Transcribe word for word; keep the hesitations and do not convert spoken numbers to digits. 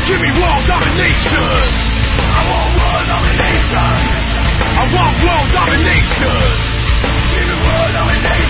Give me world domination. I want world domination. I want world domination. Give me world domination.